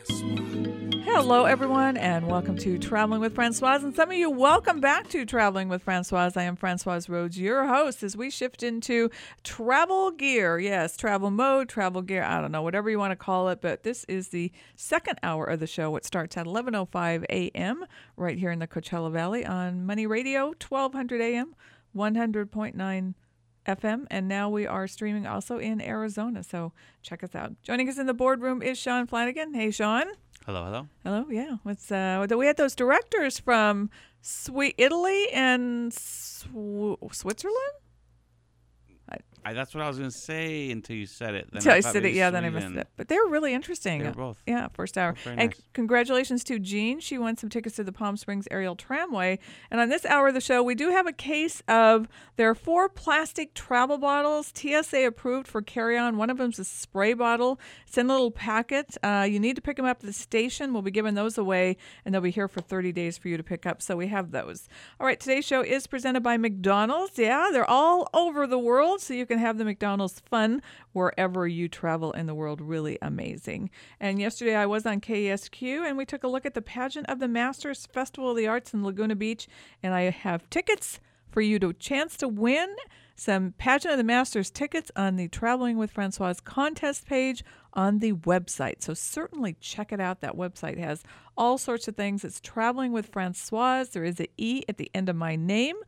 Hello, everyone, and welcome to Traveling with Francoise. And some of you, welcome back to Traveling with Francoise. I am Francoise Rhodes, your host, as we shift into travel gear. Yes, travel mode, travel gear, I don't know, whatever you want to call it. But this is the second hour of the show. It starts at 11:05 a.m. right here in the Coachella Valley on Money Radio, 1200 a.m., 100.9 FM, and now we are streaming also in Arizona, so check us out. Joining us in the boardroom is Sean Flanagan. Hey, Sean. Hello, hello. Hello, yeah. We had those directors from Sweet Italy and Switzerland? That's what I was going to say until you said it. Until I said it, yeah, then I missed it. But they were really interesting. They were both. Yeah, first hour. Very and nice. Congratulations to Jean. She won some tickets to the Palm Springs Aerial Tramway. And on this hour of the show, we do have a case of, there are 4 plastic travel bottles, TSA approved for carry-on. One of them's a spray bottle. It's in a little packet. You need to pick them up at the station. We'll be giving those away, and they'll be here for 30 days for you to pick up. So we have those. All right, today's show is presented by McDonald's. Yeah, they're all over the world, so you can have the McDonald's fun wherever you travel in the world. Really amazing. And yesterday I was on KESQ, and we took a look at the Pageant of the Masters Festival of the Arts in Laguna Beach, and I have tickets for you to chance to win some Pageant of the Masters tickets on the Traveling with Francoise contest page on the website. So certainly check it out. That website has all sorts of things. It's Traveling with Francoise. There is an E at the end of my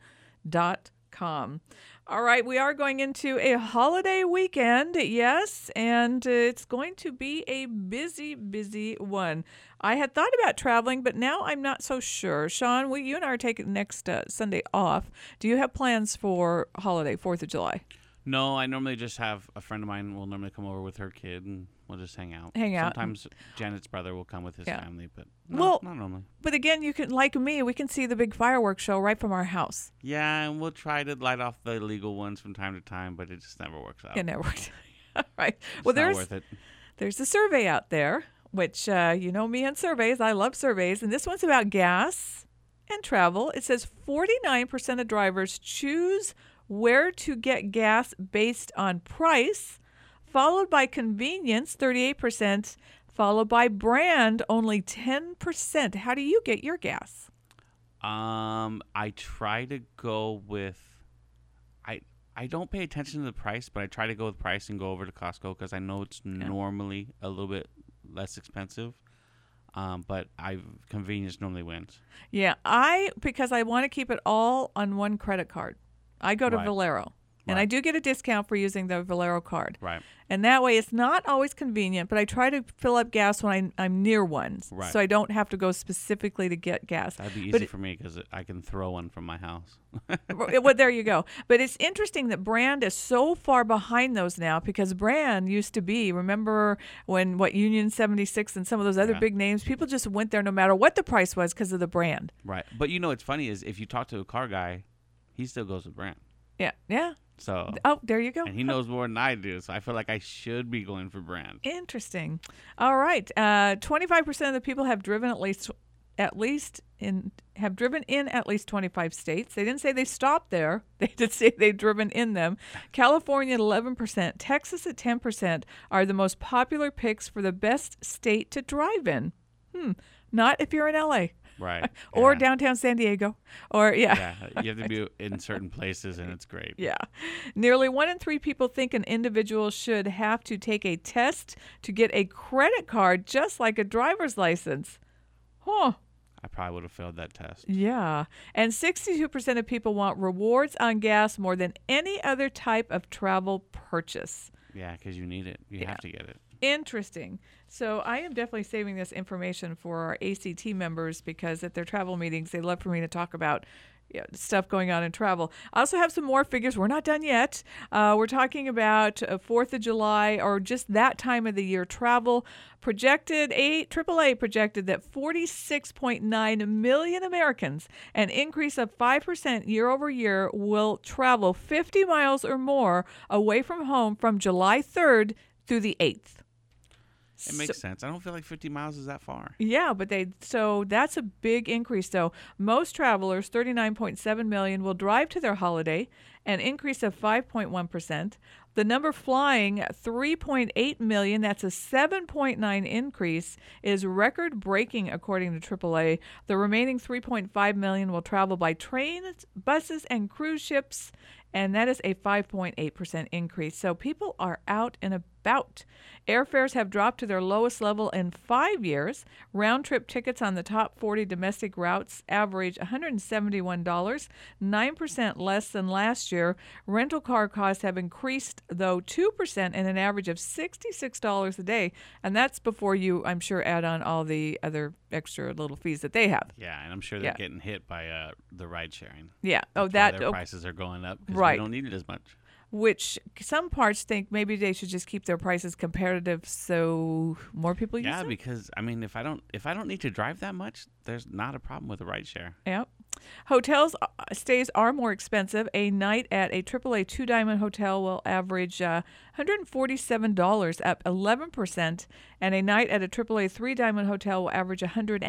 name.com. All right, we are going into a holiday weekend, yes, and it's going to be a busy, busy one. I had thought about traveling, but now I'm not so sure. Sean, you and I are taking next Sunday off. Do you have plans for holiday, 4th of July? No, I normally just have a friend of mine will normally come over with her kid, and we'll just hang out. Hang out. Sometimes Janet's brother will come with his family, but not normally. But again, you can, like me, we can see the big fireworks show right from our house. Yeah, and we'll try to light off the illegal ones from time to time, but it just never works out. It never works out. All right. It's not worth it. There's a survey out there, which you know me and surveys. I love surveys. And this one's about gas and travel. It says 49% of drivers choose where to get gas based on price, followed by convenience, 38%, followed by brand, only 10%. How do you get your gas? I try to go with, I don't pay attention to the price, but I try to go with price and go over to Costco because I know it's normally a little bit less expensive. But convenience normally wins. Yeah, because I want to keep it all on one credit card. I go to Valero, and I do get a discount for using the Valero card. Right. And that way, it's not always convenient, but I try to fill up gas when I'm near one, so I don't have to go specifically to get gas. That'd be easy for me because I can throw one from my house. Well, there you go. But it's interesting that brand is so far behind those now because brand used to be, remember when Union 76 and some of those other big names, people just went there no matter what the price was because of the brand. Right. But what's funny is if you talk to a car guy, he still goes with brand. Yeah. Yeah. So. Oh, there you go. And he knows more than I do, so I feel like I should be going for brand. Interesting. All right. 25% of the people have driven in at least 25 states. They didn't say they stopped there. They did say they've driven in them. California at 11%, Texas at 10% are the most popular picks for the best state to drive in. Not if you're in LA. Right. Or downtown San Diego. Or, Yeah, you have to be in certain places, and it's great. Yeah. Nearly 1 in 3 people think an individual should have to take a test to get a credit card, just like a driver's license. Huh. I probably would have failed that test. Yeah. And 62% of people want rewards on gas more than any other type of travel purchase. Yeah, because you need it. You have to get it. Interesting. So I am definitely saving this information for our ACT members because at their travel meetings, they love for me to talk about stuff going on in travel. I also have some more figures. We're not done yet. We're talking about 4th of July or just that time of the year travel. AAA projected that 46.9 million Americans, an increase of 5% year over year, will travel 50 miles or more away from home from July 3rd through the 8th. It makes sense. I don't feel like 50 miles is that far. Yeah, but so that's a big increase. So most travelers, 39.7 million, will drive to their holiday, an increase of 5.1%. The number flying, 3.8 million, that's a 7.9 increase, is record-breaking according to AAA. The remaining 3.5 million will travel by trains, buses, and cruise ships, and that is a 5.8% increase. So people are out and about. Airfares have dropped to their lowest level in 5 years. Round-trip tickets on the top 40 domestic routes average $171, 9% less than last year. Rental car costs have increased, though, 2% and an average of $66 a day. And that's before you, I'm sure, add on all the other extra little fees that they have. Yeah, and I'm sure they're getting hit by the ride sharing. Yeah. Their prices are going up because we don't need it as much. Which some parts think maybe they should just keep their prices competitive so more people use them. Yeah, because I mean, if I don't need to drive that much, there's not a problem with a ride share. Yep. Hotels stays are more expensive. A night at a AAA two-diamond hotel will average $147, up 11%, and a night at a AAA three-diamond hotel will average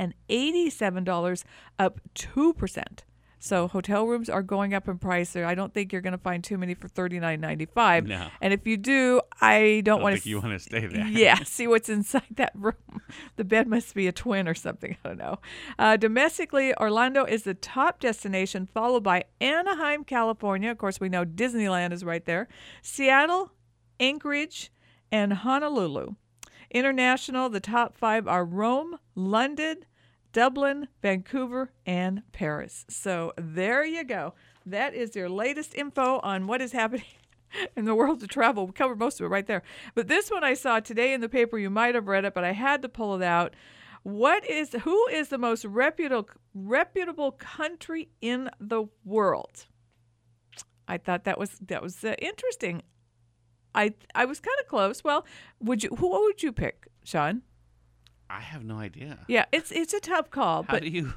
$187, up 2%. So hotel rooms are going up in price. I don't think you're going to find too many for $39.95. No. And if you do, I don't want to. You want to stay there. Yeah, see what's inside that room. The bed must be a twin or something. I don't know. Domestically, Orlando is the top destination, followed by Anaheim, California. Of course, we know Disneyland is right there. Seattle, Anchorage, and Honolulu. International, the top 5 are Rome, London, Dublin, Vancouver, and Paris. So there you go. That is your latest info on what is happening in the world of travel. We covered most of it right there. But this one I saw today in the paper. You might have read it, but I had to pull it out. Who is the most reputable country in the world? I thought that was interesting. I was kind of close. Well, what would you pick, Sean? I have no idea. Yeah, it's a tough call. How do you?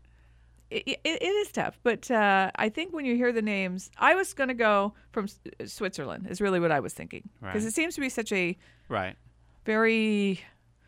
It is tough, but I think when you hear the names, I was going to go from Switzerland. Is really what I was thinking, because it seems to be such a very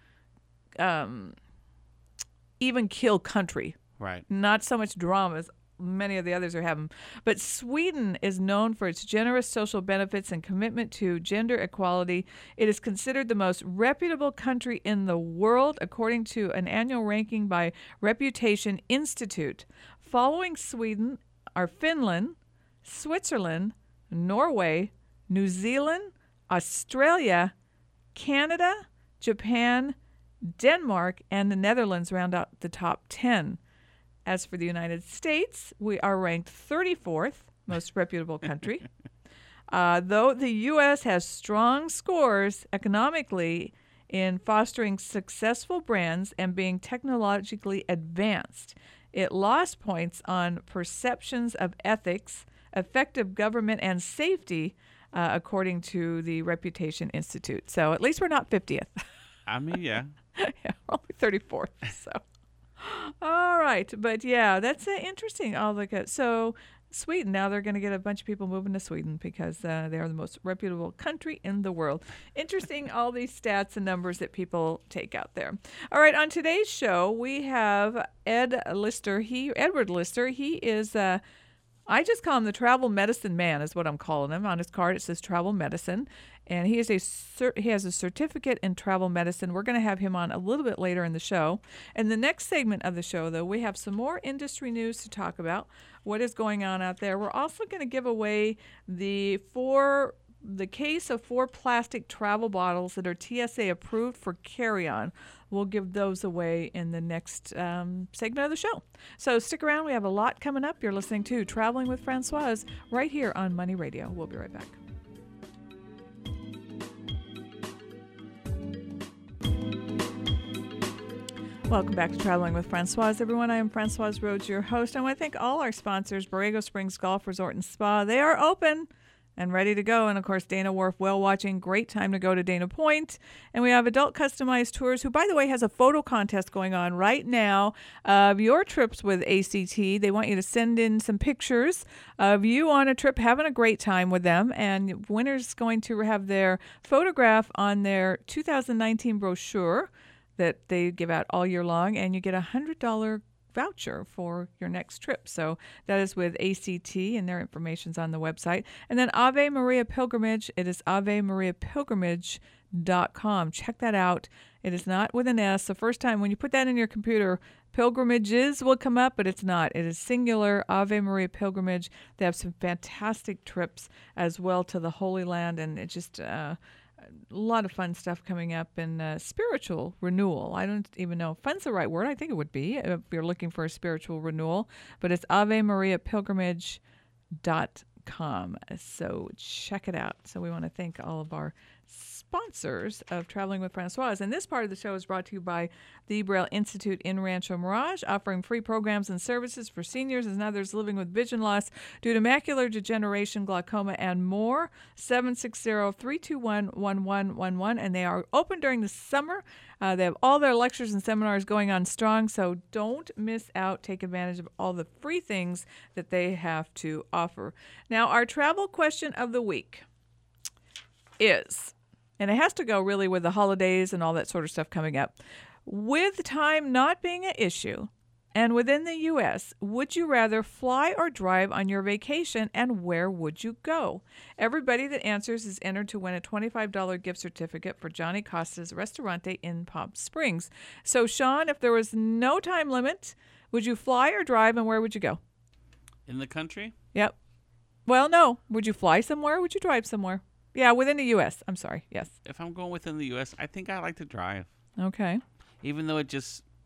even keel country. Right. Not so much drama as many of the others are having. But Sweden is known for its generous social benefits and commitment to gender equality. It is considered the most reputable country in the world, according to an annual ranking by Reputation Institute. Following Sweden are Finland, Switzerland, Norway, New Zealand, Australia, Canada, Japan, Denmark, and the Netherlands round out the top 10. As for the United States, we are ranked 34th most reputable country. Though the U.S. has strong scores economically in fostering successful brands and being technologically advanced, it lost points on perceptions of ethics, effective government, and safety, according to the Reputation Institute. So at least we're not 50th. I mean, yeah. Yeah, we're only 34th, so... All right. But yeah, that's interesting. I'll look at Sweden. Now they're going to get a bunch of people moving to Sweden because they are the most reputable country in the world. Interesting, all these stats and numbers that people take out there. All right. On today's show, we have Edward Lister. He is, I just call him the travel medicine man is what I'm calling him. On his card, it says travel medicine. And he has a certificate in travel medicine. We're going to have him on a little bit later in the show. In the next segment of the show, though, we have some more industry news to talk about, what is going on out there. We're also going to give away the case of 4 plastic travel bottles that are TSA approved for carry-on. We'll give those away in the next segment of the show. So stick around. We have a lot coming up. You're listening to Traveling with Francoise right here on Money Radio. We'll be right back. Welcome back to Traveling with Francoise, everyone. I am Francoise Rhodes, your host. I want to thank all our sponsors, Borrego Springs Golf Resort and Spa. They are open and ready to go. And, of course, Dana Wharf Whale Watching. Great time to go to Dana Point. And we have Adult Customized Tours, who, by the way, has a photo contest going on right now of your trips with ACT. They want you to send in some pictures of you on a trip having a great time with them. And winners going to have their photograph on their 2019 brochure that they give out all year long, and you get a $100 voucher for your next trip. So that is with ACT, and their information's on the website. And then Ave Maria Pilgrimage, it is AveMariaPilgrimage.com. Check that out. It is not with an S. The first time when you put that in your computer, pilgrimages will come up, but it's not. It is singular, Ave Maria Pilgrimage. They have some fantastic trips as well to the Holy Land, and it's just a lot of fun stuff coming up, and spiritual renewal. I don't even know if fun's the right word. I think it would be if you're looking for a spiritual renewal, but it's AveMariaPilgrimage.com. So check it out. So we want to thank all of our sponsors of Traveling with Francoise. And this part of the show is brought to you by the Braille Institute in Rancho Mirage, offering free programs and services for seniors and others living with vision loss due to macular degeneration, glaucoma, and more. 760-321-1111. And they are open during the summer. They have all their lectures and seminars going on strong, so don't miss out. Take advantage of all the free things that they have to offer. Now, our travel question of the week is, and it has to go really with the holidays and all that sort of stuff coming up. With time not being an issue, and within the U.S., would you rather fly or drive on your vacation, and where would you go? Everybody that answers is entered to win a $25 gift certificate for Johnny Costa's Restaurante in Palm Springs. So, Sean, if there was no time limit, would you fly or drive, and where would you go? In the country? Yep. Well, no. Would you fly somewhere, or would you drive somewhere? Yeah, within the U.S. I'm sorry. Yes. If I'm going within the U.S., I think I like to drive. Okay. Even though it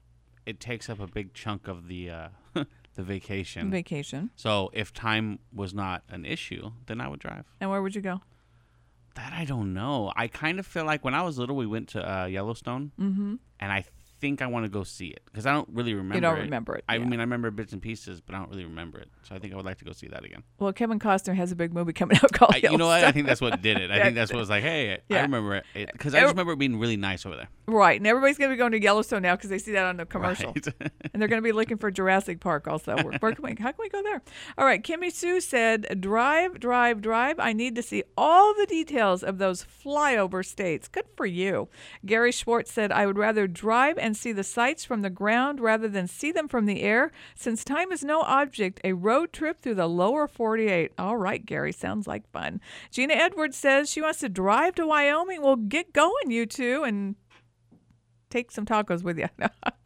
takes up a big chunk of the the vacation. Vacation. So if time was not an issue, then I would drive. And where would you go? That I don't know. I kind of feel like when I was little, we went to Yellowstone, and I think I want to go see it because I don't really remember it. You don't remember it. I yeah. mean, I remember bits and pieces, but I don't really remember it. So I think I would like to go see that again. Well, Kevin Costner has a big movie coming out called Yellowstone. You know what? I think that's what did it. I think that's what was like, hey, Yeah. I remember it. Because I just remember it being really nice over there. Right. And everybody's going to be going to Yellowstone now because they see that on the commercial. Right. And they're going to be looking for Jurassic Park also. How can we go there? All right. Kimmy Sue said, drive, drive, drive. I need to see all the details of those flyover states. Good for you. Gary Schwartz said, I would rather drive and see the sights from the ground rather than see them from the air. Since time is no object, a road trip through the lower 48. All right, Gary. Sounds like fun. Gina Edwards says she wants to drive to Wyoming. Well, get going, you two, and take some tacos with you.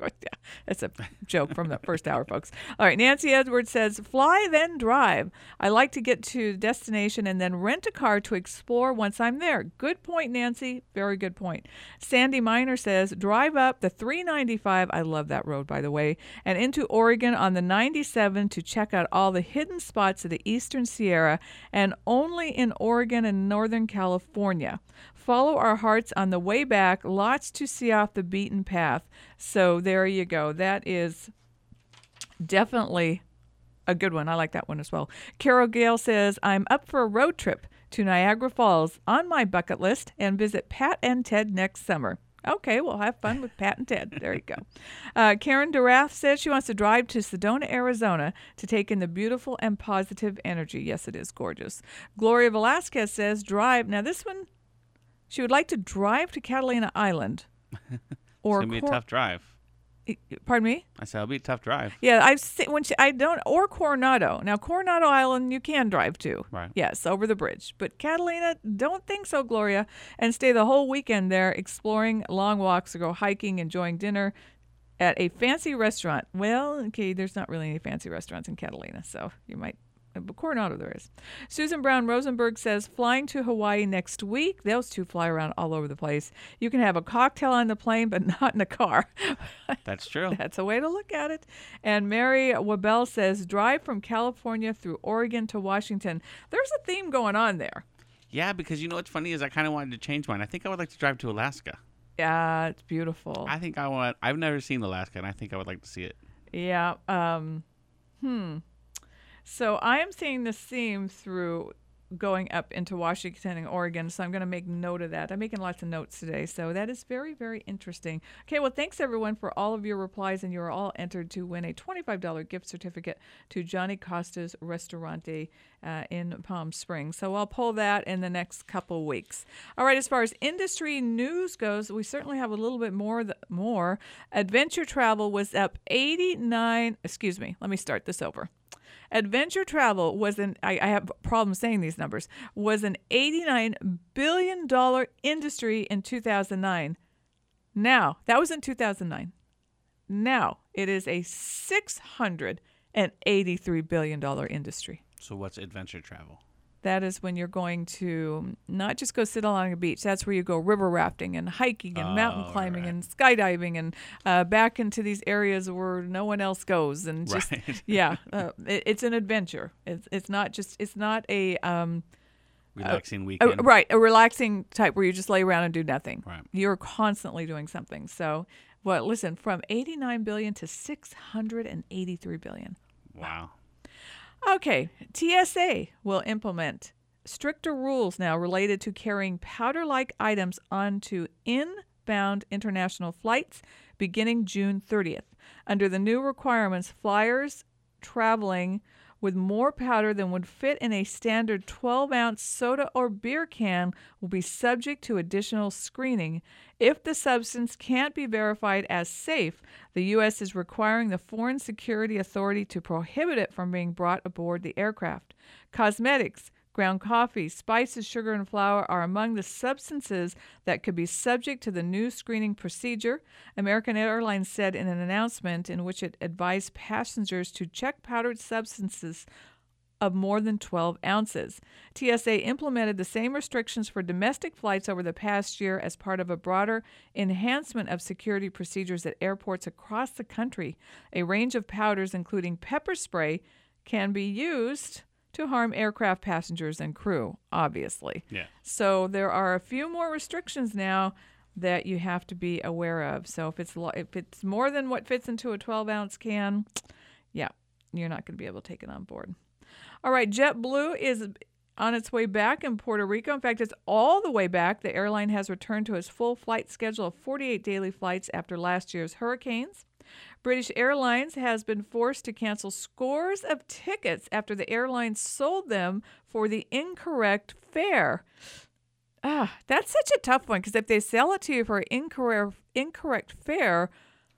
That's a joke from the first hour, folks. All right, Nancy Edwards says, fly, then drive. I like to get to the destination and then rent a car to explore once I'm there. Good point, Nancy. Very good point. Sandy Miner says, drive up the 395, I love that road, by the way, and into Oregon on the 97 to check out all the hidden spots of the Eastern Sierra, and only in Oregon and Northern California. Follow our hearts on the way back. Lots to see off the beaten path. So there you go. That is definitely a good one. I like that one as well. Carol Gale says, I'm up for a road trip to Niagara Falls on my bucket list and visit Pat and Ted next summer. Okay, we'll have fun with Pat and Ted. There you go. Karen DeRath says she wants to drive to Sedona, Arizona to take in the beautiful and positive energy. Yes, it is gorgeous. Gloria Velasquez says drive. Now this one, she would like to drive to Catalina Island. Or it's going to be a tough drive. Pardon me? I said it'll be a tough drive. Yeah, I've seen or Coronado. Now Coronado Island you can drive to. Right. Yes, over the bridge. But Catalina, don't think so, Gloria. And stay the whole weekend there exploring long walks or go hiking, enjoying dinner at a fancy restaurant. Well, okay, there's not really any fancy restaurants in Catalina, so you might. But Coronado there is. Susan Brown Rosenberg says, flying to Hawaii next week. Those two fly around all over the place. You can have a cocktail on the plane, but not in a car. That's true. That's a way to look at it. And Mary Wabell says, drive from California through Oregon to Washington. There's a theme going on there. Yeah, because you know what's funny is I kind of wanted to change mine. I think I would like to drive to Alaska. Yeah, it's beautiful. I've never seen Alaska, and I think I would like to see it. Yeah. So I am seeing this theme through going up into Washington and Oregon. So I'm going to make note of that. I'm making lots of notes today. So that is very, very interesting. Okay, well, thanks everyone for all of your replies, and you are all entered to win a $25 gift certificate to Johnny Costa's Restaurante in Palm Springs. So I'll pull that in the next couple weeks. All right, as far as industry news goes, we certainly have a little bit more. Adventure travel was up 89. Excuse me, let me start this over. Adventure travel was I have problems saying these numbers, was an $89 billion industry in 2009. Now, that was in 2009. Now, it is a $683 billion industry. So what's adventure travel? That is when you're going to not just go sit along a beach. That's where you go river rafting and hiking and mountain climbing and skydiving and back into these areas where no one else goes. And just, it's an adventure. It's not a relaxing weekend. Right, a relaxing type where you just lay around and do nothing. Right. You're constantly doing something. So, listen, from $89 billion to $683 billion. Wow. Okay, TSA will implement stricter rules now related to carrying powder-like items onto inbound international flights beginning June 30th. Under the new requirements, flyers traveling with more powder than would fit in a standard 12-ounce soda or beer can will be subject to additional screening. If the substance can't be verified as safe, the U.S. is requiring the Foreign Security Authority to prohibit it from being brought aboard the aircraft. Cosmetics, ground coffee, spices, sugar, and flour are among the substances that could be subject to the new screening procedure. American Airlines said in an announcement in which it advised passengers to check powdered substances of more than 12 ounces. TSA implemented the same restrictions for domestic flights over the past year as part of a broader enhancement of security procedures at airports across the country. A range of powders, including pepper spray, can be used to harm aircraft passengers and crew, obviously. Yeah. So there are a few more restrictions now that you have to be aware of. So if it's more than what fits into a 12-ounce can, you're not going to be able to take it on board. All right, JetBlue is on its way back in Puerto Rico. In fact, it's all the way back. The airline has returned to its full flight schedule of 48 daily flights after last year's hurricanes. British Airlines has been forced to cancel scores of tickets after the airline sold them for the incorrect fare. That's such a tough one, because if they sell it to you for an incorrect fare,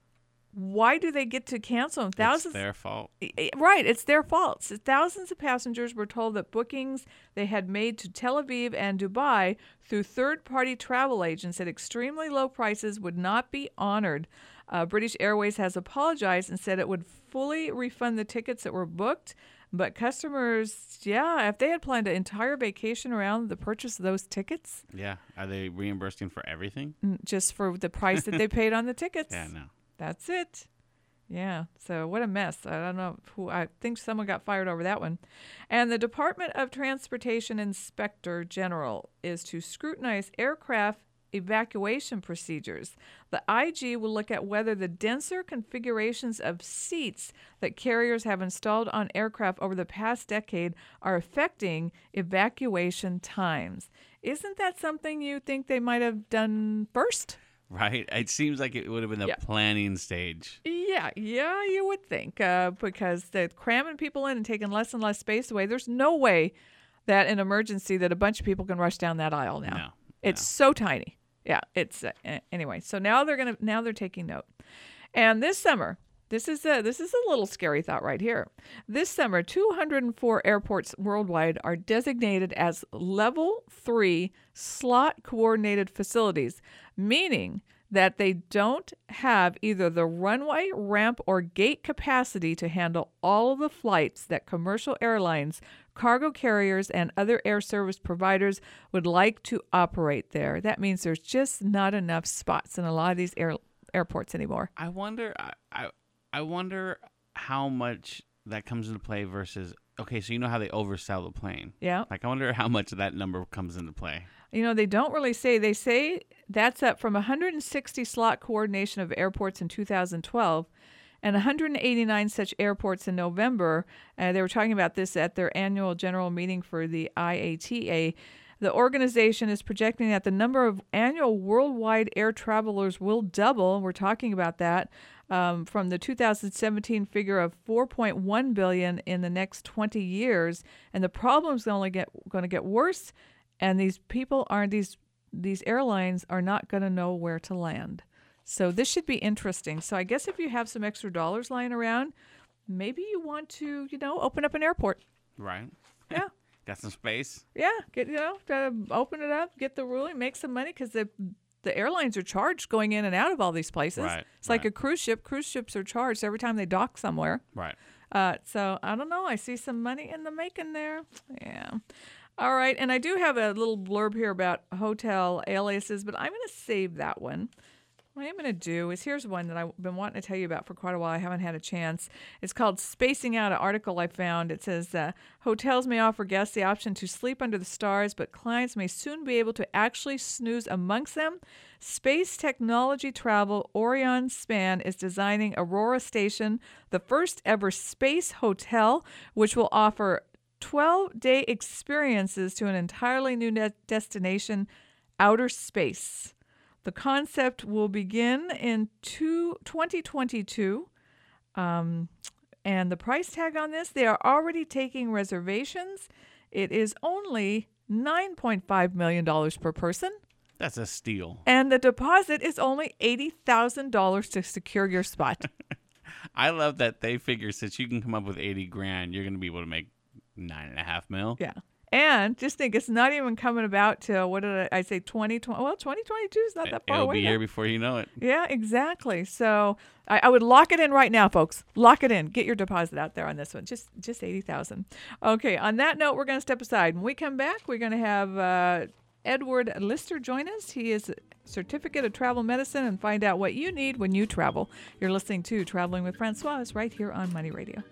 why do they get to cancel them? It's their fault. Right, it's their fault. So thousands of passengers were told that bookings they had made to Tel Aviv and Dubai through third-party travel agents at extremely low prices would not be honored. British Airways has apologized and said it would fully refund the tickets that were booked. But customers, if they had planned an entire vacation around the purchase of those tickets. Yeah. Are they reimbursing for everything? Just for the price that they paid on the tickets. Yeah, no. That's it. Yeah. So what a mess. I don't know who. I think someone got fired over that one. And the Department of Transportation Inspector General is to scrutinize aircraft evacuation procedures. The IG will look at whether the denser configurations of seats that carriers have installed on aircraft over the past decade are affecting evacuation times. Isn't that something you think they might have done first? Right? It seems like it would have been the planning stage. Yeah, you would think, because they're cramming people in and taking less and less space away. There's no way that in emergency that a bunch of people can rush down that aisle now. No. It's so tiny. Yeah, it's anyway. So now they're taking note. And this summer, this is a little scary thought right here. This summer, 204 airports worldwide are designated as Level 3 slot coordinated facilities, meaning that they don't have either the runway, ramp, or gate capacity to handle all of the flights that commercial airlines, cargo carriers, and other air service providers would like to operate there. That means there's just not enough spots in a lot of these airports anymore. I wonder how much that comes into play versus, okay, so you know how they oversell the plane. Yeah. Like, I wonder how much of that number comes into play. They don't really say. They say that's up from 160 slot coordination of airports in 2012. and 189 such airports in November. They were talking about this at their annual general meeting for the IATA. The organization is projecting that the number of annual worldwide air travelers will double. We're talking about that from the 2017 figure of 4.1 billion in the next 20 years. And the problem's going to get worse. And these airlines are not going to know where to land. So this should be interesting. So I guess if you have some extra dollars lying around, maybe you want to, open up an airport. Right. Yeah. Got some space? Yeah, to open it up, get the ruling, make some money, because the airlines are charged going in and out of all these places. Right, it's like a cruise ship. Cruise ships are charged every time they dock somewhere. Right. So I don't know. I see some money in the making there. Yeah. All right, and I do have a little blurb here about hotel aliases, but I'm going to save that one. What I'm going to do is, here's one that I've been wanting to tell you about for quite a while. I haven't had a chance. It's called Spacing Out, an article I found. It says, hotels may offer guests the option to sleep under the stars, but clients may soon be able to actually snooze amongst them. Space Technology Travel Orion Span is designing Aurora Station, the first ever space hotel, which will offer 12-day experiences to an entirely new destination, outer space. The concept will begin in 2022. And the price tag on this, they are already taking reservations. It is only $9.5 million per person. That's a steal. And the deposit is only $80,000 to secure your spot. I love that they figure since you can come up with $80,000, you're going to be able to make $9.5 million. Yeah. And just think, it's not even coming about till, what did I say, 2020? Well, 2022 is not that far away. It'll be now. here before you know it. Yeah, exactly. So I would lock it in right now, folks. Lock it in. Get your deposit out there on this one. Just $80,000. Okay. On that note, we're going to step aside. When we come back, we're going to have Edward Lister join us. He is a certificate of travel medicine, and find out what you need when you travel. You're listening to Traveling with Francoise right here on Money Radio.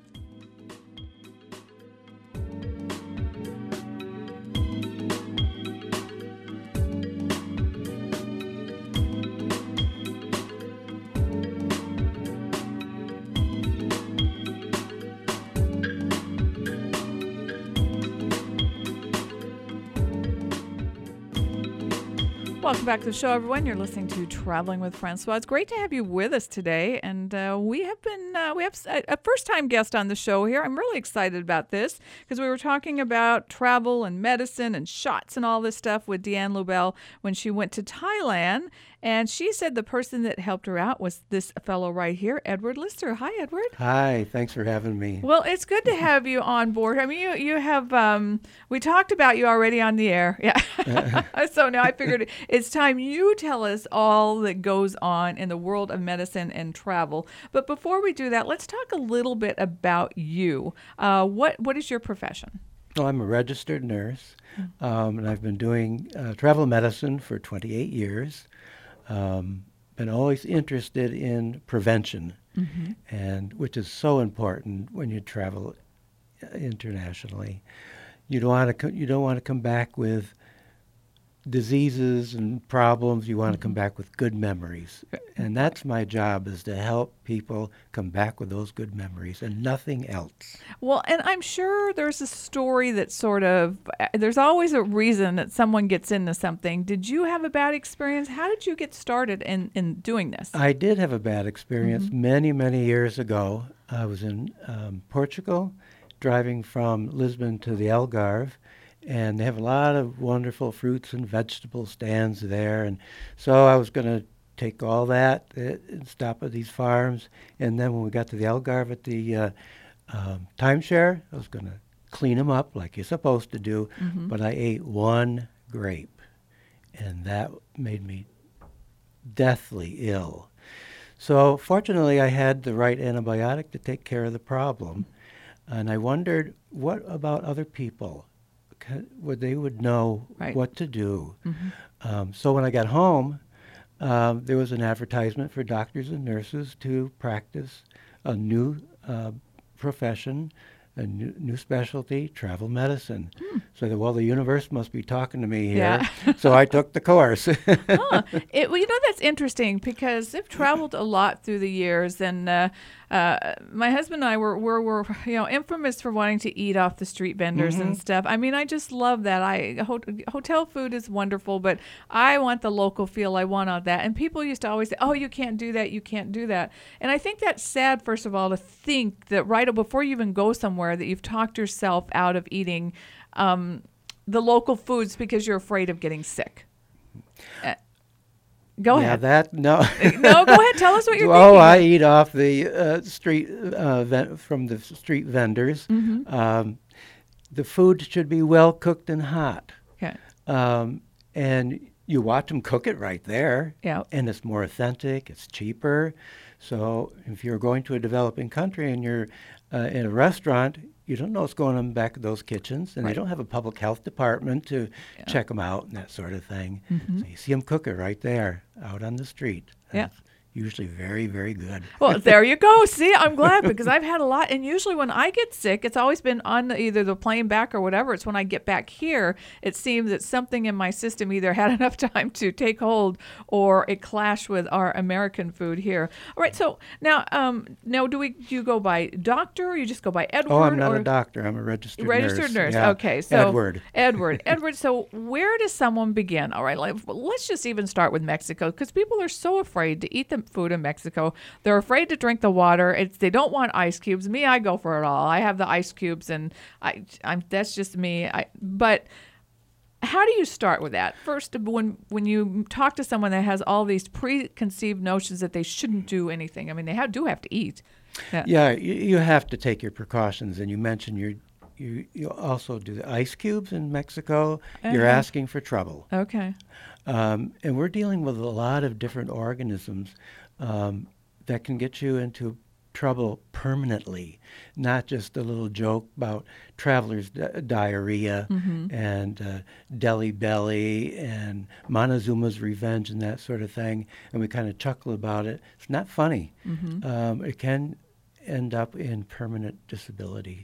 Welcome back to the show, everyone. You're listening to Traveling with Francoise. It's great to have you with us today, and we have a first-time guest on the show here. I'm really excited about this because we were talking about travel and medicine and shots and all this stuff with Deanne Lubell when she went to Thailand, and she said the person that helped her out was this fellow right here, Edward Lister. Hi, Edward. Hi, thanks for having me. Well, it's good to have you on board. I mean, you have we talked about you already on the air. Yeah. So now I figured it's time you tell us all that goes on in the world of medicine and travel. But before we do that, let's talk a little bit about you. What is your profession? Well, I'm a registered nurse, and I've been doing travel medicine for 28 years. Been always interested in prevention, and which is so important when you travel internationally. You don't want to come back with diseases and problems. You want to come back with good memories, and that's my job, is to help people come back with those good memories and nothing else. Well, and I'm sure there's a story that there's always a reason that someone gets into something. Did you have a bad experience? How did you get started in doing this? I did have a bad experience many, many years ago. I was in Portugal, driving from Lisbon to the Algarve, and they have a lot of wonderful fruits and vegetable stands there. And so I was going to take all that and stop at these farms. And then when we got to the Algarve at the timeshare, I was going to clean them up like you're supposed to do. But I ate one grape, and that made me deathly ill. So fortunately, I had the right antibiotic to take care of the problem. And I wondered, what about other people? They would know what to do. So when I got home, there was an advertisement for doctors and nurses to practice a new profession, a new specialty, travel medicine. So I thought, well, the universe must be talking to me here. Yeah. So I took the course. Well, that's interesting because I've traveled a lot through the years, and My husband and I were infamous for wanting to eat off the street vendors and stuff. I mean, I just love that. Hotel food is wonderful, but I want the local feel. I want all that. And people used to always say, "Oh, you can't do that. You can't do that." And I think that's sad. First of all, to think that right before you even go somewhere, that you've talked yourself out of eating the local foods because you're afraid of getting sick. Go ahead. No, go ahead. Tell us what you're thinking. Oh, I eat off the street from the street vendors. The food should be well cooked and hot. Okay. And you watch them cook it right there. Yeah. And it's more authentic. It's cheaper. So if you're going to a developing country and you're in a restaurant, you don't know what's going on back of those kitchens, and they don't have a public health department to check them out and that sort of thing. So you see them cook it right there out on the street. Yeah. Usually very, very good. Well, there you go. See, I'm glad because I've had a lot. And usually when I get sick, it's always been on either the plane back or whatever. It's when I get back here, it seems that something in my system either had enough time to take hold or it clashed with our American food here. All right. So now do you go by doctor or you just go by Edward? Oh, I'm not a doctor. I'm a registered nurse. Yeah. Okay. So Edward. Edward. So where does someone begin? All right. Let's just even start with Mexico because people are so afraid to eat the food in Mexico. They're afraid to drink the water. They don't want ice cubes. Me, I go for it all. I have the ice cubes, and I'm that's just me. But how do you start with that? First, when you talk to someone that has all these preconceived notions that they shouldn't do anything. I mean, they do have to eat. Yeah, you have to take your precautions, and you mentioned you also do the ice cubes in Mexico. You're asking for trouble. Okay. And we're dealing with a lot of different organisms that can get you into trouble permanently, not just a little joke about traveler's diarrhea and Delhi belly and Montezuma's revenge and that sort of thing, and we kind of chuckle about it. It's not funny. It can end up in permanent disability.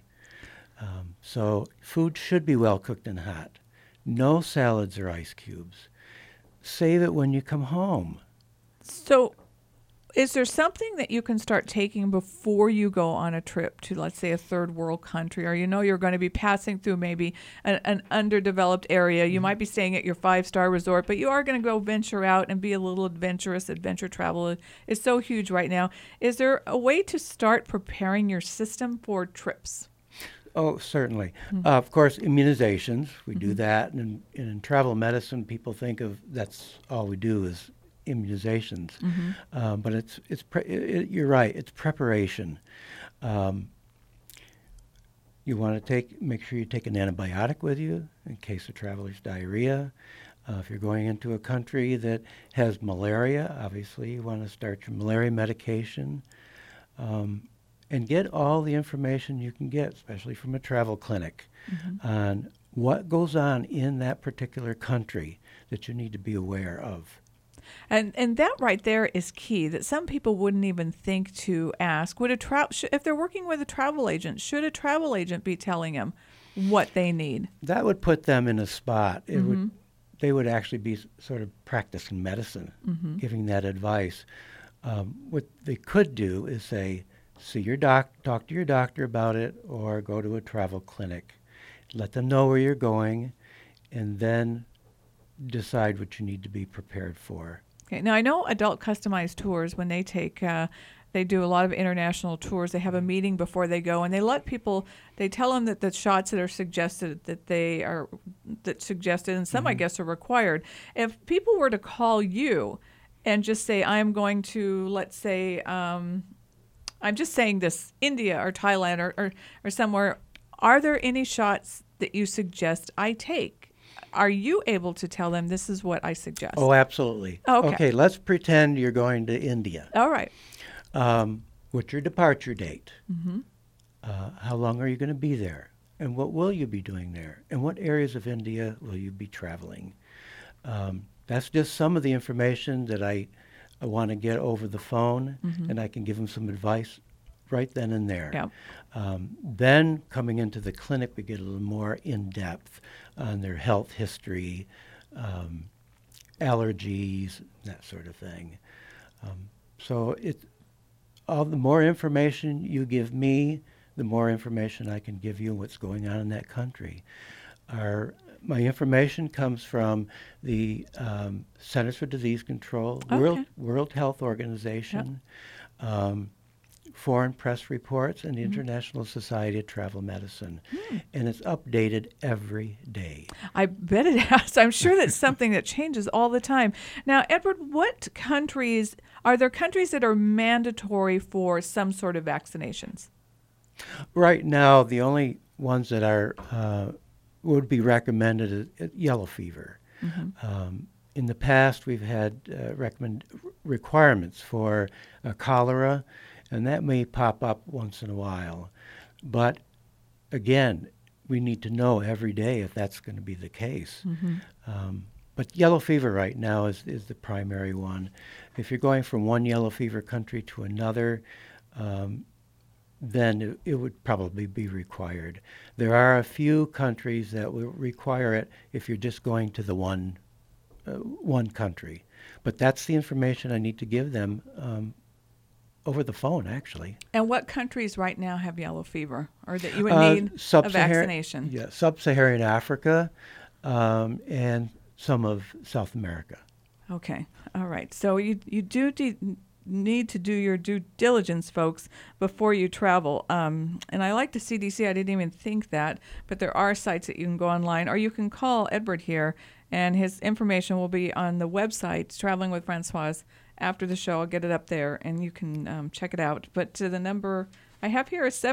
So food should be well cooked and hot. No salads or ice cubes. Save it when you come home. So is there something that you can start taking before you go on a trip to, let's say, a third world country, or you're going to be passing through maybe an underdeveloped area? You might be staying at your 5-star resort, but you are going to go venture out and be a little adventurous. Adventure travel is so huge right now. Is there a way to start preparing your system for trips? Oh, certainly. Of course, immunizations, we do that. And in travel medicine, people think of that's all we do is immunizations. But you're right, it's preparation. You want to make sure you take an antibiotic with you in case of traveler's diarrhea. If you're going into a country that has malaria, obviously you want to start your malaria medication. And get all the information you can get, especially from a travel clinic, on what goes on in that particular country that you need to be aware of. And that right there is key, that some people wouldn't even think to ask. If they're working with a travel agent, should a travel agent be telling them what they need? That would put them in a spot. They would actually be sort of practicing medicine, giving that advice. What they could do is say, see your talk to your doctor about it, or go to a travel clinic. Let them know where you're going, and then decide what you need to be prepared for. Okay. Now, I know adult customized tours, when they do a lot of international tours, they have a meeting before they go, and they tell them that the shots that are suggested, and some I guess are required. If people were to call you and just say, I'm going to, let's say, I'm just saying this, India or Thailand or somewhere, are there any shots that you suggest I take? Are you able to tell them this is what I suggest? Oh, absolutely. Okay, let's pretend you're going to India. All right. What's your departure date? How long are you going to be there? And what will you be doing there? And what areas of India will you be traveling? That's just some of the information that I want to get over the phone, and I can give them some advice right then and there. Yep. Then coming into the clinic, we get a little more in-depth on their health history, allergies, that sort of thing. So all the more information you give me, the more information I can give you what's going on in that country. My information comes from the Centers for Disease Control, Okay. World Health Organization, foreign press reports, and the International Society of Travel Medicine. And it's updated every day. I bet it has. I'm sure that's something that changes all the time. Now, Edward, are there countries that are mandatory for some sort of vaccinations? Right now, the only ones that are would be recommended is yellow fever. In the past, we've had requirements for cholera, and that may pop up once in a while. But again, we need to know every day if that's going to be the case. But yellow fever right now is the primary one. If you're going from one yellow fever country to another, then it would probably be required. There are a few countries that will require it if you're just going to the one country. But that's the information I need to give them over the phone, actually. And what countries right now have yellow fever, or that you would need a vaccination? Yeah, Sub-Saharan Africa and some of South America. Okay. All right. So you need to do your due diligence, folks, before you travel. And I like the CDC. I didn't even think that, but there are sites that you can go online, or you can call Edward here, and his information will be on the website, Traveling with Francois. After the show, I'll get it up there, and you can check it out. But the number I have here is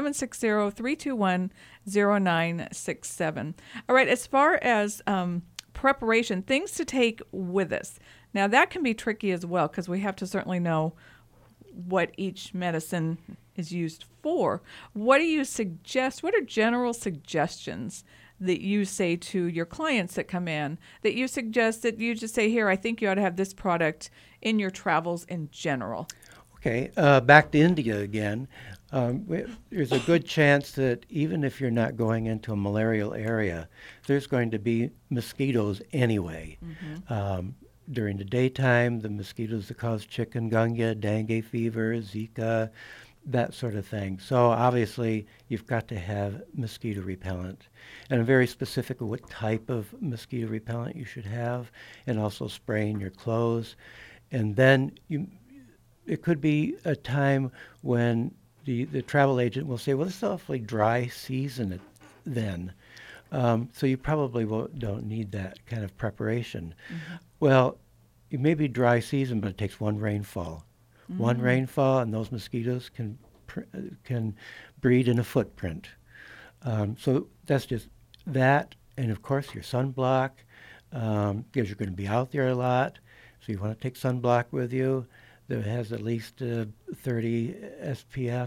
760-321-0967. All right, as far as preparation, things to take with us. Now, that can be tricky as well, because we have to certainly know what each medicine is used for. What do you suggest? What are general suggestions that you say to your clients that come in, that you suggest that you just say, here, I think you ought to have this product in your travels in general? Okay, back to India again. There's a good chance that even if you're not going into a malarial area, there's going to be mosquitoes anyway. During the daytime, the mosquitoes that cause chikungunya, dengue fever, Zika, that sort of thing. So obviously, you've got to have mosquito repellent. And I'm very specific of what type of mosquito repellent you should have, and also spraying your clothes. And then it could be a time when the travel agent will say, well, this is an awfully dry season then. So you probably don't need that kind of preparation. Well, it may be dry season, but it takes one rainfall. One rainfall, and those mosquitoes can breed in a footprint. So that's just that. And, of course, your sunblock, because you're going to be out there a lot. So you want to take sunblock with you that has at least 30 SPF.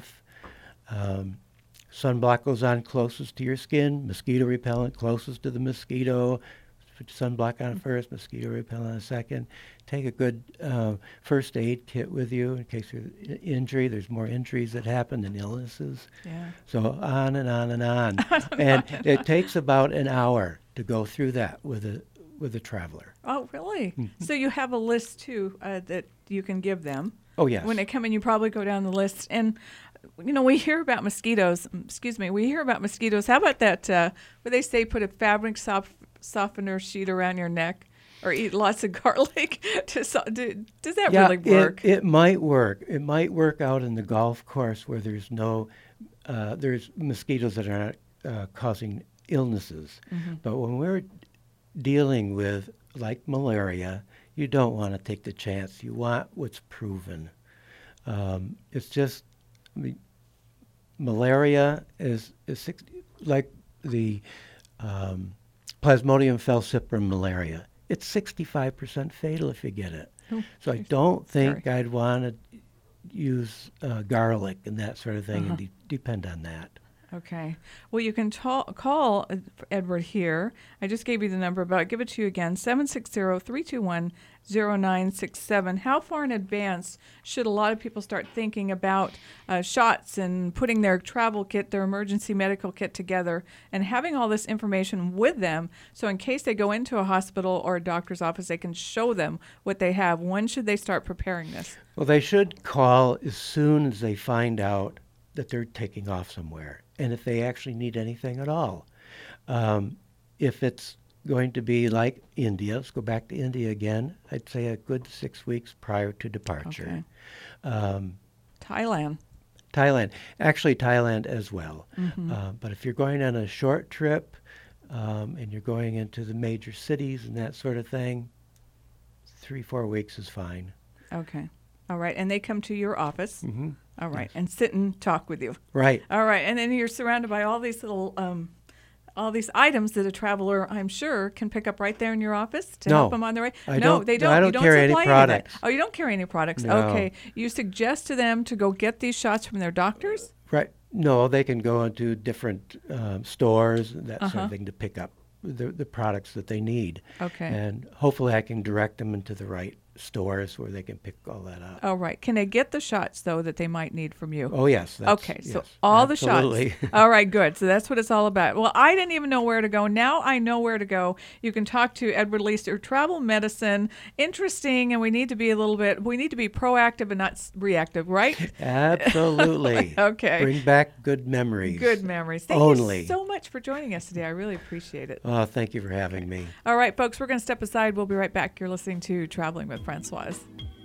Sunblock goes on closest to your skin, mosquito repellent closest to the mosquito. Put sunblock on first, mosquito repellent on second. Take a good first aid kit with you in case there's injury. There's more injuries that happen than illnesses. Yeah. So on and on and on. And it takes about an hour to go through that with a traveler. Oh, really? So you have a list, too, that you can give them. Oh, yes. When they come in, you probably go down the list. And, we hear about mosquitoes. We hear about mosquitoes. How about that, where they say put a fabric softener sheet around your neck or eat lots of garlic? Does that really work? It might work. It might work out in the golf course where there's there's mosquitoes that are not causing illnesses. But when we're dealing with, like malaria, you don't want to take the chance. You want what's proven. It's just, malaria is like the Plasmodium falciparum malaria. It's 65% fatal if you get it. So I don't think I'd want to use garlic and that sort of thing and depend on that. Okay. Well, you can call Edward here. I just gave you the number, but I'll give it to you again, 760-321-0967. How far in advance should a lot of people start thinking about shots and putting their travel kit, their emergency medical kit together, and having all this information with them so in case they go into a hospital or a doctor's office, they can show them what they have? When should they start preparing this? Well, they should call as soon as they find out that they're taking off somewhere, and if they actually need anything at all. If it's going to be like India, let's go back to India again, I'd say a good 6 weeks prior to departure. Okay. Thailand. Actually Thailand as well. Mm-hmm. But if you're going on a short trip and you're going into the major cities and that sort of thing, 3-4 weeks is fine. Okay. All right. And they come to your office. Mm-hmm. All right. Yes. And sit and talk with you. Right. All right. And then you're surrounded by all these little, all these items that a traveler, I'm sure, can pick up right there in your office to help them on their way. I no, don't, they don't. I don't You don't carry any supply products. Oh, you don't carry any products. No. Okay. You suggest to them to go get these shots from their doctors? Right. No, they can go into different stores, that sort Uh-huh. of thing, to pick up the products that they need. Okay. And hopefully I can direct them into the right stores where they can pick all that up. Oh, right. Can they get the shots, though, that they might need from you? Oh, yes. Okay, so yes, all absolutely. the shots. All right, good. So that's what it's all about. Well, I didn't even know where to go. Now I know where to go. You can talk to Edward Leister, Travel Medicine. Interesting, and we need to be proactive and not reactive, right? Absolutely. Okay. Bring back good memories. Good memories. Thank Only. you so much for joining us today. I really appreciate it. Oh, thank you for having me. All right, folks, we're going to step aside. We'll be right back. You're listening to Traveling with Francoise.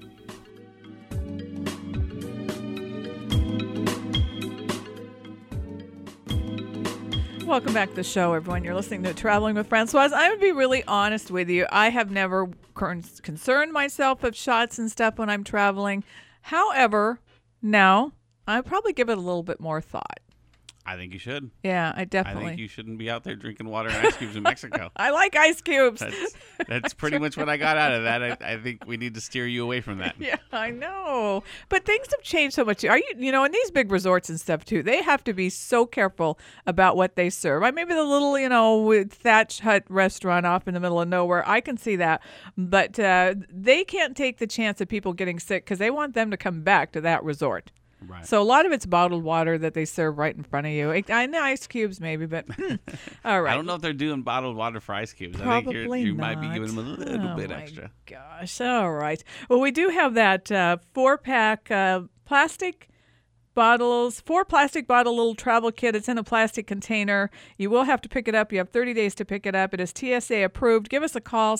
Welcome back to the show, everyone. You're listening to Traveling with Francoise. I'm going to be really honest with you. I have never concerned myself with shots and stuff when I'm traveling. However, now I probably give it a little bit more thought. I think you should. Yeah, I I definitely. think you shouldn't be out there drinking water and ice cubes in Mexico. I like ice cubes. That's pretty much what I got out of that. I think we need to steer you away from that. Yeah, I know. But things have changed so much. In these big resorts and stuff too, they have to be so careful about what they serve. Maybe the little, thatch hut restaurant off in the middle of nowhere, I can see that. But they can't take the chance of people getting sick because they want them to come back to that resort. Right. So a lot of it's bottled water that they serve right in front of you. I know ice cubes maybe, but all right. I don't know if they're doing bottled water for ice cubes. Probably I think you not. might be giving them a little bit my extra. Gosh, all right. Well, we do have that 4-pack plastic bottles, 4 plastic bottle little travel kit. It's in a plastic container. You will have to pick it up. You have 30 days to pick it up. It is TSA approved. Give us a call,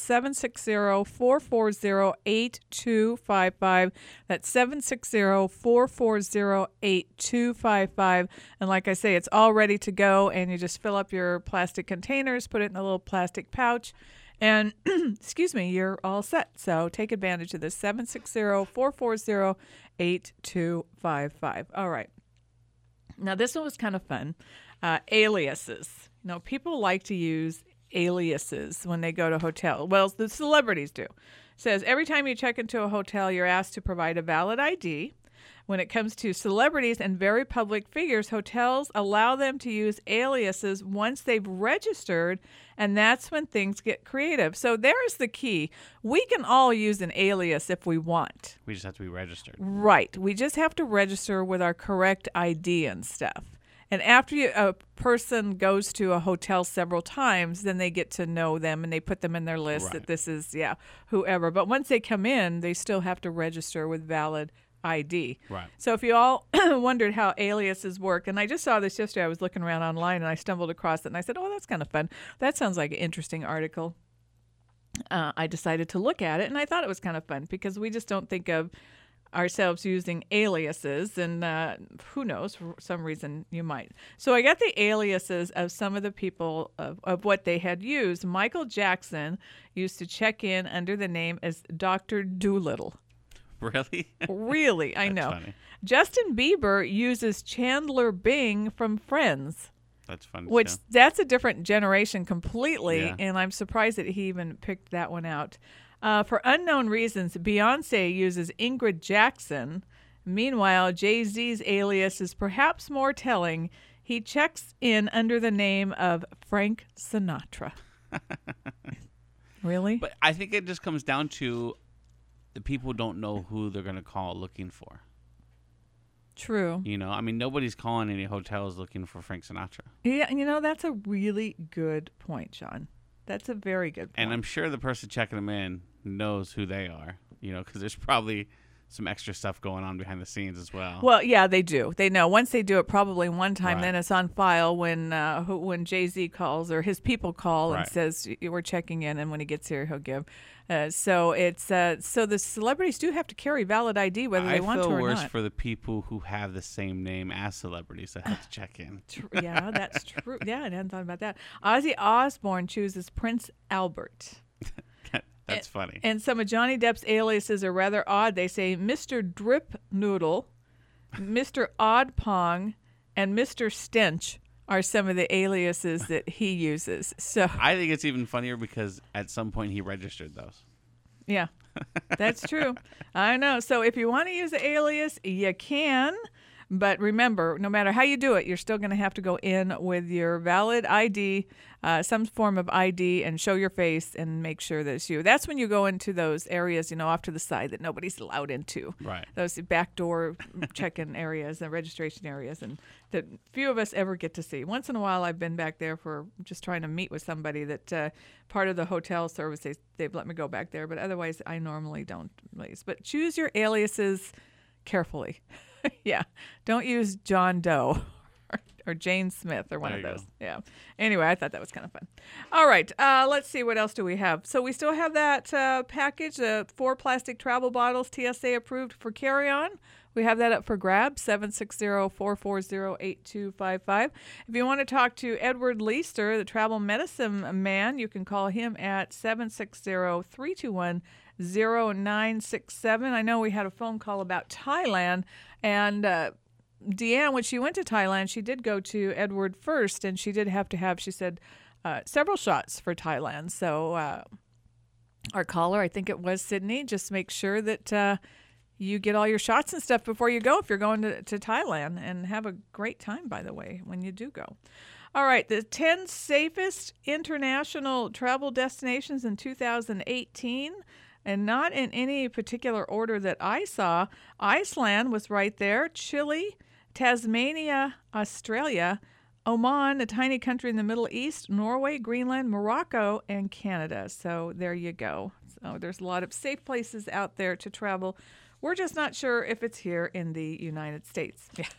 760-440-8255. That's 760-440-8255. And like I say, it's all ready to go, and you just fill up your plastic containers, put it in a little plastic pouch, and, excuse me, you're all set. So take advantage of this, 760-440-8255. All right. Now, this one was kind of fun. Aliases. People like to use aliases when they go to hotel. Well, the celebrities do. It says, every time you check into a hotel, you're asked to provide a valid ID. When it comes to celebrities and very public figures, hotels allow them to use aliases once they've registered, and that's when things get creative. So there's the key. We can all use an alias if we want. We just have to be registered. Right. We just have to register with our correct ID and stuff. And after a person goes to a hotel several times, then they get to know them and they put them in their list Right. that this is, whoever. But once they come in, they still have to register with valid ID. Right. So if you all wondered how aliases work, and I just saw this yesterday, I was looking around online and I stumbled across it and I said, oh, that's kind of fun. That sounds like an interesting article. I decided to look at it and I thought it was kind of fun because we just don't think of ourselves using aliases, and who knows, for some reason you might. So I got the aliases of some of the people of what they had used. Michael Jackson used to check in under the name as Dr. Doolittle. Really? Really, I That's know. funny. Justin Bieber uses Chandler Bing from Friends, That's funny. which too. that's a different generation completely, Yeah. and I'm surprised that he even picked that one out. For unknown reasons, Beyonce uses Ingrid Jackson. Meanwhile, Jay-Z's alias is perhaps more telling. He checks in under the name of Frank Sinatra. Really? But I think it just comes down to the people don't know who they're going to call looking for. True. You know, I mean, nobody's calling any hotels looking for Frank Sinatra. Yeah, you know, that's a really good point, John. That's a very good point. And I'm sure the person checking them in knows who they are, you know, because there's probably some extra stuff going on behind the scenes as well. Well, yeah, they do. They know. Once they do it probably one time, Right. then it's on file when Jay-Z calls or his people call and Right. says, we're checking in, and when he gets here, he'll give. So it's so the celebrities do have to carry valid ID whether they want to I or feel worse not. for the people who have the same name as celebrities that have to check in. Yeah, that's true. Yeah, I hadn't thought about that. Ozzy Osbourne chooses Prince Albert. That's funny. And some of Johnny Depp's aliases are rather odd. They say Mr. Drip Noodle, Mr. Odd Pong, and Mr. Stench are some of the aliases that he uses. So I think it's even funnier because at some point he registered those. yeah, that's true. I know. So if you want to use the alias, you can. But remember, no matter how you do it, you're still going to have to go in with your valid ID, some form of ID, and show your face and make sure that it's you. That's when you go into those areas, you know, off to the side that nobody's allowed into. Right. Those backdoor check-in areas and registration areas, and that few of us ever get to see. Once in a while, I've been back there for just trying to meet with somebody that part of the hotel service, they've let me go back there, but otherwise I normally don't. But choose your aliases carefully. Yeah. Don't use John Doe or Jane Smith or one There of you those. go. Yeah. Anyway, I thought that was kind of fun. All right. Let's see. What else do we have? So we still have that package, 4 plastic travel bottles, TSA approved for carry-on. We have that up for grabs, 760-440-8255. If you want to talk to Edward Leister, the travel medicine man, you can call him at 760-321-0967. I know we had a phone call about Thailand, and Deanne, when she went to Thailand, she did go to Edward first, and she did have to have, she said, several shots for Thailand. So our caller, I think it was Sydney, just make sure that you get all your shots and stuff before you go if you're going to Thailand, and have a great time, by the way, when you do go. All right, the 10 safest international travel destinations in 2018. And not in any particular order that I saw. Iceland was right there, Chile, Tasmania, Australia, Oman, a tiny country in the Middle East, Norway, Greenland, Morocco, and Canada. So there you go. So there's a lot of safe places out there to travel. We're just not sure if it's here in the United States. Yeah,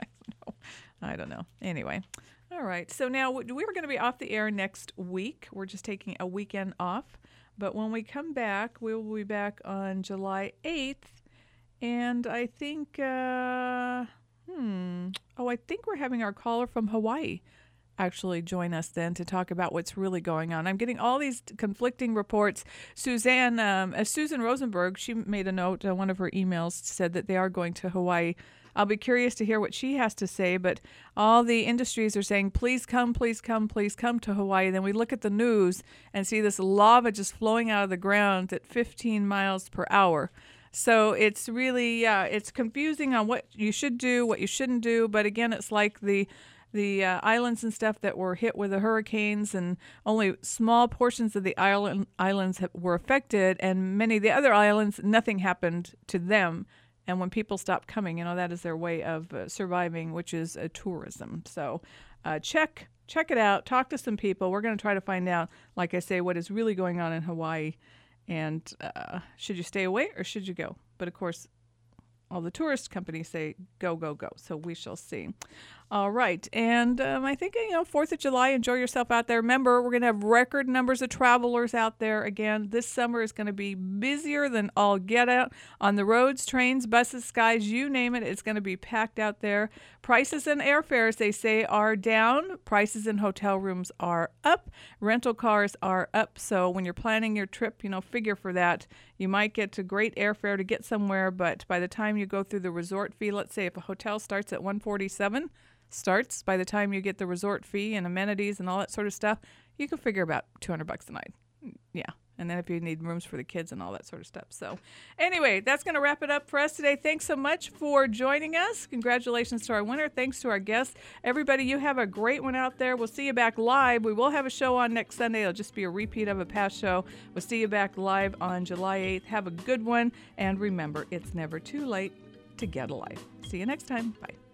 I don't know. Anyway. All right. So now we were going to be off the air next week. We're just taking a weekend off. But when we come back, we will be back on July 8th. And I think, I think we're having our caller from Hawaii actually join us then to talk about what's really going on. I'm getting all these conflicting reports. Susan Rosenberg, she made a note, one of her emails said that they are going to Hawaii. I'll be curious to hear what she has to say, but all the industries are saying, please come, please come, please come to Hawaii. Then we look at the news and see this lava just flowing out of the ground at 15 miles per hour. So it's really, it's confusing on what you should do, what you shouldn't do. But again, it's like the islands and stuff that were hit with the hurricanes, and only small portions of the islands were affected, and many of the other islands, nothing happened to them. And when people stop coming, that is their way of surviving, which is tourism. So check it out. Talk to some people. We're going to try to find out, like I say, what is really going on in Hawaii. And should you stay away or should you go? But, of course, all the tourist companies say go, go, go. So we shall see. All right. And I think, 4th of July, enjoy yourself out there. Remember, we're going to have record numbers of travelers out there. Again, this summer is going to be busier than all get out. On the roads, trains, buses, skies, you name it, it's going to be packed out there. Prices and airfares, they say, are down. Prices in hotel rooms are up. Rental cars are up. So when you're planning your trip, figure for that. You might get a great airfare to get somewhere, but by the time you go through the resort fee, let's say if a hotel starts at $147, by the time you get the resort fee and amenities and all that sort of stuff, you can figure about $200 a night. Yeah, And then if you need rooms for the kids and all that sort of stuff. So anyway, that's going to wrap it up for us today. Thanks so much for joining us. Congratulations to our winner. Thanks to our guests. Everybody, you have a great one out there. We'll see you back live. We will have a show on next Sunday. It'll just be a repeat of a past show. We'll see you back live on July 8th. Have a good one. And remember, it's never too late to get a life. See you next time. Bye.